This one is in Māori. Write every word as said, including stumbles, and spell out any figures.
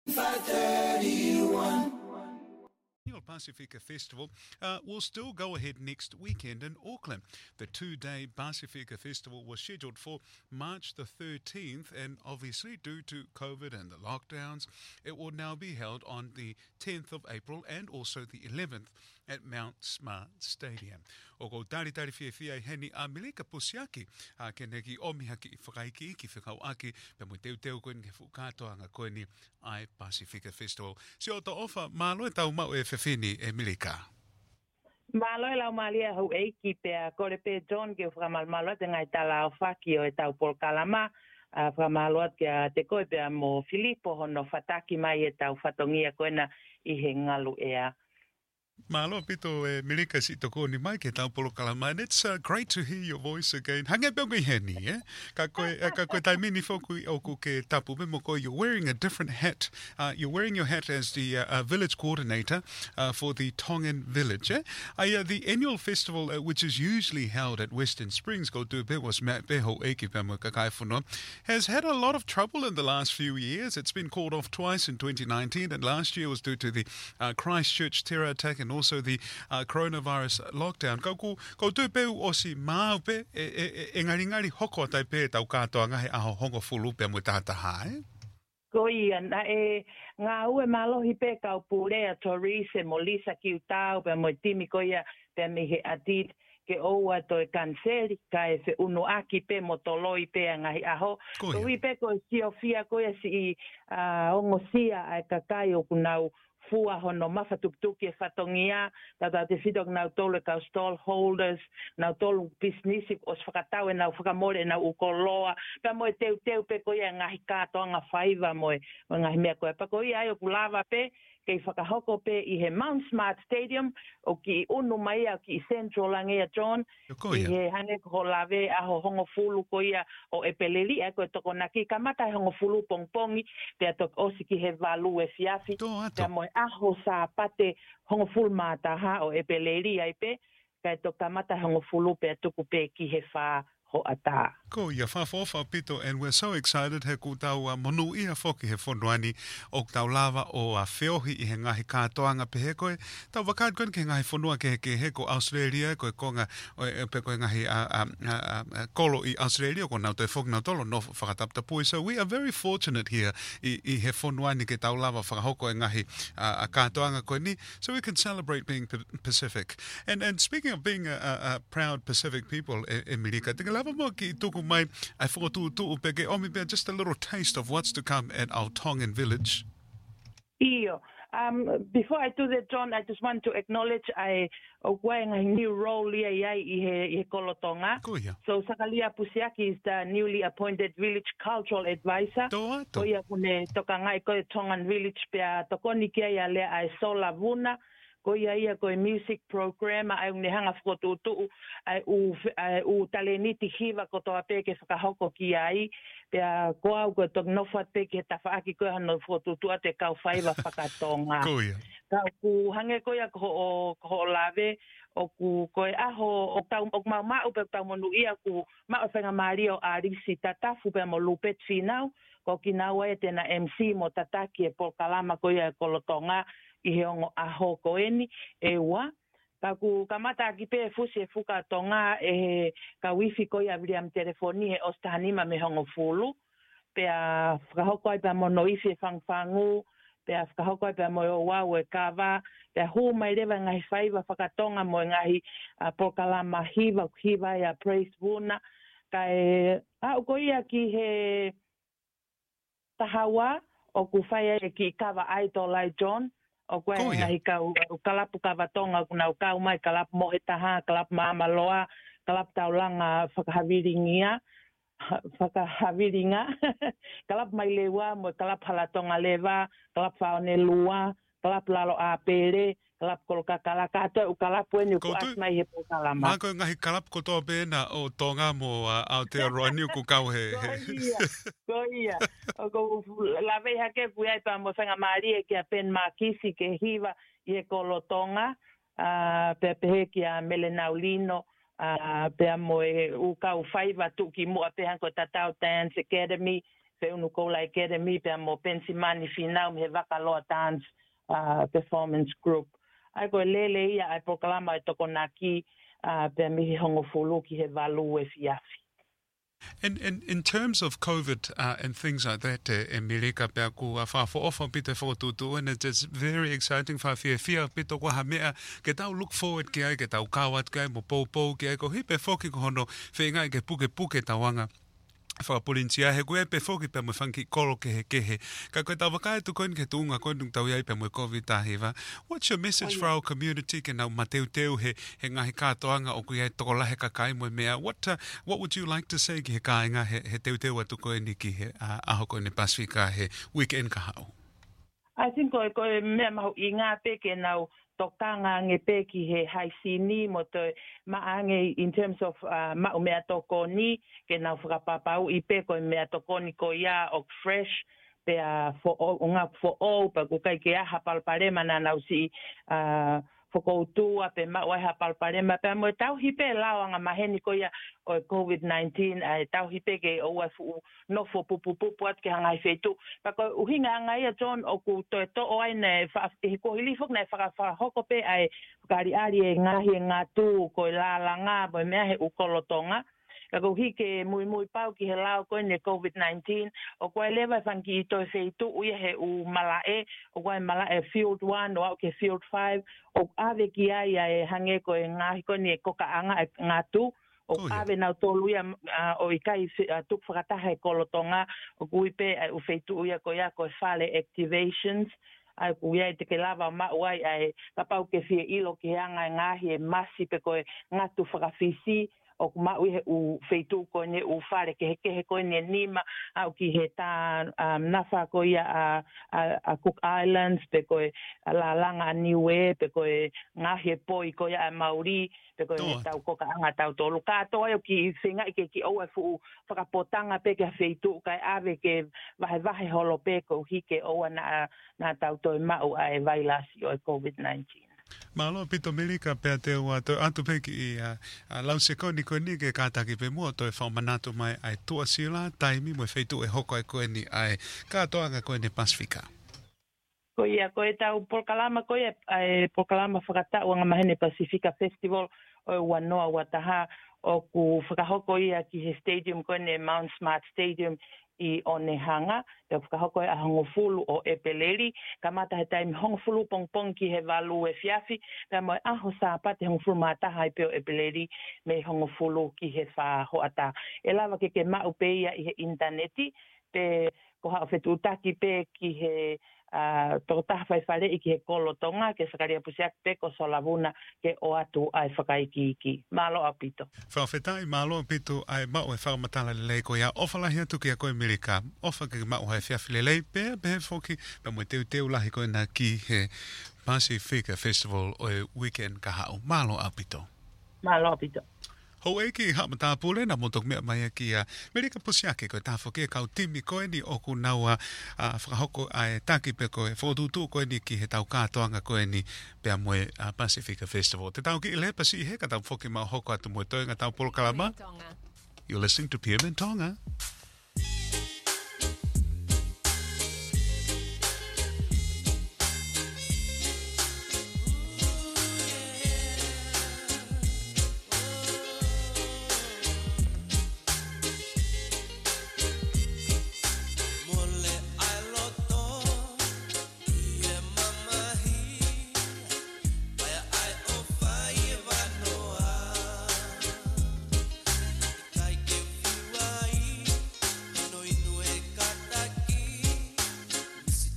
five thirty-one. Annual Pacifica Festival uh, will still go ahead next weekend in Auckland. The two-day Pacifica Festival was scheduled for March the thirteenth, and obviously due to COVID and the lockdowns, it will now be held on the tenth of April and also the eleventh at Mount Smart Stadium. O ko tari tari fia fia heni a Milika Pusiaki a kene ki omiha ki whakaiki ki whakauaki pe mo teu teu koe nge whukatoa ngā koe ni ai Pacifica Festival. Si o ta ofa, malo e tau mau e whiwhini e Milika. Malo e lau malia hau eiki pea kore pe John ke whakamalo te ngai tala o whaki o e tau polkalama a whakamalo ke a te koe pea mo Filipo hono whataki mai e tau whatongia koena I he ngalu ea. Malo pito e Milika si toko ni mai ke tau polo kalama, and it's uh, great to hear your voice again. Hange peo ngai heni, eh? Ka koe, ka koe tai mini foku oku ke tapu me mo koe, you're wearing a different hat. Uh, you're wearing your hat as the uh, uh, village coordinator uh, for the Tongan village, eh? Uh, uh, the annual festival, uh, which is usually held at Western Springs, ko tu pe was Matt Beho Eki pe mo kakai whanau, has had a lot of trouble in the last few years. It's been called off twice in twenty nineteen, and last year was due to the uh, Christchurch terror attack and also the uh, coronavirus lockdown. Kau ko ko tu pe o si mau pe e e e ngari ngari hoko tai pe tau katoa ngahe aho hongo fulu pe mo tata hai. Ko ia na e ngā ue malohi pe kau purea Torise mo Lisa ki utau pe mo timi ko ia pe me he adit ke oua to e kanseri ka e fe unu aki pe mo toloi pe ngahi aho. Ko i pe ko si ofia ko ia si uh, ongo sia ai kakai o kunau fua hono mawhatuktuki e whatongia, tata te whitok nau tolu kau stall holders, nau tolu business os whakatau e nau whakamore e nau ukoloa, pa moe teu teu pe ko ia ngahi kātoa ngā whaiva moe, ngahi mea koe. Pa ko ia ai o kulawa pe, kei whakahoko pe I he Mount Smart Stadium, o ki unu mai au ki Central Langea John, I he hange ko lawe aho hongo fulu ko ia o Epeleli, e koe toko naki, ka mata hongo fulu pongpongi, pea tok osi ki he valu e fiafi, pea moe aho sa pate hongo fulu mataha o Epeleli ai pe, ka tok mata hongo fulu pea tuku pe ki he wha ho ata. Ko ia whawhawha pito, and we're so excited he ku tau uh, monu ia whoki he whonuani o tau lava o a uh, whiohi I he ngahi kātoanga pe he koe. Tau wakat koe ke ngahi whonua ke, ke he ko Australia, koe konga o e pe koe ngahi uh, uh, uh, uh, kolo I Australia, ko nau te whoki nau tolo no whakatapta pui. So we are very fortunate here I, I he whonuani ke tau lava whakahoko e ngahi uh, a kātoanga koe ni, so we can celebrate being Pacific. And and speaking of being a, a, a proud Pacific people, e, e Milika, te lava mo ki tuku mai ai whakatu tu upeke omi bea just a little taste of what's to come at our Tongan village. Iyo. Um, before I do that, John, I just want to acknowledge I o a new role ia ia I he, he kolotonga. Kuia. So Sakalia Pusiaki is the newly appointed village cultural advisor. Toa to. Koia kune toka ngai koe Tongan village pea tokoni kia ia lea ai Sola Vuna. Ko ia ia koe music program ai une hanga whakotutu ai u, ai u taleniti hiva ko toa peke whakahoko ki ai pea ko au koe tok nofat peke ta whaaki koe hano whakotutu a te kau whaiva whakatonga. Ko ia. Kau ku hange koe a ko o, ko o lawe o ku koe aho o tau o mau mau pe tau monu ia ku mau whenga maari o arisi tatafu pe mo lupet finau ko ki nau e tena M C mo tataki e polkalama koe a kolotonga I he ongo aho koeni e ua. Ka ku kamata ki pe fusi e fuka tonga e ka wifi ko ia William telefoni he ostahanima me hongo fulu. Pea whakahoko ai pa mono ifi e whangwhangu. Pea whakahoko ai pa moe o wau e kawa. Pea hu mai rewa ngahi whaiva whakatonga mo ngahi uh, pokalama hiva hiva ia praise vuna. Ka e au ko ia ki he tahawa o ku whaia e ki kawa aitolai John. O koe oh, yeah. Ngahi kau kalapu kawatonga kuna kau mai kalapu mohetaha, kalapu maamaloa, kalapu taulanga whakahawiringia, whakahawiringa, kalapu mai lewa, mo kalapu halatonga lewa, kalapu whaone lua, kalapu lalo apere, kalapu koloka kalaka, ato u kalapu enu ku asmai he pokalama. Mā koe ngahi kalapu kotoa pēna o tonga mo uh, Aotearoa niu ku kau he. Ko ia, ko ia. O ko lawe hake pui ai pa mo whenga maari e kia pen makisi ke hiva I he kolotonga, uh, pe pehe kia Melenaulino, uh, pe mo e u kau whaiva tuki mua pehan ko Tatau Dance Academy, fe unu ko la academy pe mo pensimani final me vakaloa dance uh, performance group. Ai ko lele ia ai proklama e toko naki uh, pe mi hongo fulu ki he valu e fiafi. And, and in terms of COVID uh, and things like that, uh, Emilika Peaku, fa fo ofa pite fo tutu, and it's very exciting fa fia fia pito ko hamea, ke tau look forward ki ai, ke tau kawat ki ai, mo pou pou ki ai, ko hipe foki ko hono, fe ngai ke puke puke tawanga. Whakapurintia he koe pe foki pe mo whanki koro kehe kehe. Ka koe tau wakai tu koin ke tuunga koin tung tau iai pe mo COVID tahiwa. What's your message oh, yeah. for our community ke nau mateu teu he, he ngahi kātoanga o kui hei toko lahe kakai mo mea? What, uh, what would you like to say ki he kāinga he, he teu teu atu koe ni ki he uh, aho koe ni Pasifika he weekend ka hao? I think koe koe mea mahu i ngā peke nau tokanga nge peki he haisini mo te maange in terms of uh, mau mea toko ni ke nau whakapapau i pe koe mea toko ni ko ia o fresh pe a uh, o ngā fo o pa kukai ke aha palparema na nau si uh, whakoutua pe mau ai ha palparema pe mo tau hipe lao anga maheni ko ia o COVID nineteen ai tau hipe ke o fu no fo pupu pupu at ke hanga i fetu pa ko uhinga anga ia John o ku to to o ai ne fa e ko hili fok na fa fa hoko pe ai kari ari e ngahi ngā tu ko la la nga bo me he u kolotonga ka ko hike mui mui pau ki he lao ko ne COVID nineteen o ko leva fanki to fetu u he u malae o ko malae field one o ke field five o ave ki ai e hange ko ngahi ko ne ko ka anga ngā tu o oh, ave yeah. na tolu ia uh, o ikai uh, tuk whakataha e kolotonga o kuipe uh, u feitu uia ko ia ko fale activations ai kuia te ke lava mau ai ai kapau ke fie ilo ki anga ngahi e masi pe ko ngatu whakawhisi o mau he u feitu ko ne u fale ke he ke he ko ne nima au ki he tā um, nafa ko ia a, a, a Cook Islands pe ko la langa niue pe ko ngahi e poi ko ia a Mauri pe ko e tau koka anga tau tolu katoa o ki whinga i ke ki o e fu whakapotanga pe ke feitu kai ave ke vahe vahe holo pe ko hike o na, na tau toi mau a e vailasi o e COVID nineteen. Malo pito Milika pe te ua to atu peki i a uh, lau se koni koe ni ke kātaki pe mua to e whaumanato mai ai tua sila taimi mo e feitu e hoko ai koe ni ai kātoanga koe ni Pasifika. Ko ia ko e tau Polkalama ko ia e Polkalama whakatau anga mahene Pasifika Festival o ua noa ua taha o ku whakahoko ia ki he stadium ko ne Mount Smart Stadium i Onehanga, te whakahoko e a hongofulu o Epeleri, ka mata he taimi hongofulu pongpong ki he walu e fiafi, ka mo e aho sa pate hongofulu mātaha i peo Epeleri me hongofulu ki he wha hoata. E lawa ke ke mau pe ia i he interneti, pe ko hao whetu utaki pe ki he Uh, toko taha whaiwhare i ki he kolotonga ke whakaria pusiak peko solavuna ke o atu ai whakaiki iki. Malo apito. Whawhetai malo apito ai mau e whakamatala lelei ko ia ofalahi atu ki a koe Milika. Ofa ke mau hai whiawhi lelei pēr pehe whoki pa mo teu teu lahi koe na ki he Pasifika Festival o e weekend ka hao. Malo apito. Malo apito. Ho eki ha mata pule na motok mea mai ki a Milika pusiake ko ta foke kau timi ko ni o ku naua a whakahoko ai taki pe ko e fotutu ko ni ki he tau kātoanga ko ni pe a moe a Pasifika Festival. Te tau ki le pasi he ka tau foke ma hoko atu moe toenga tau Polkalama. You're listening to Pierre Tonga.